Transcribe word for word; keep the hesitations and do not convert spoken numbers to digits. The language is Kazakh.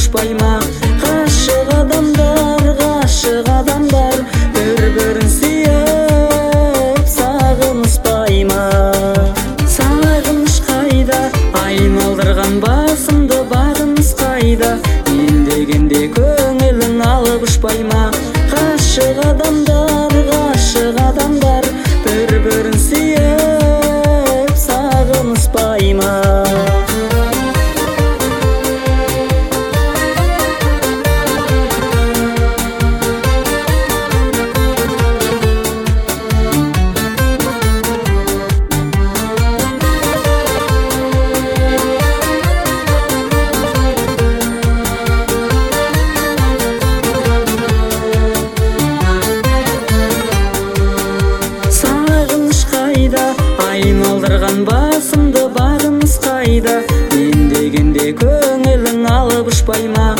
ұшпай ма? Ғашық адамдар, ғашық адамдар бір-бірін сүйіп сағыныспай ма? Сағыныш қайда, айналдырған басымды бағыныс қайда? Мен дегенде көңілің алып ұшпай ма? Ғашық адамдар, ғашық адамдар бір-бірін сүйіп сағыныспай ма? Айналдырған басымды бағыныс қайда? Мен дегенде көңілің алып ұшпай ма?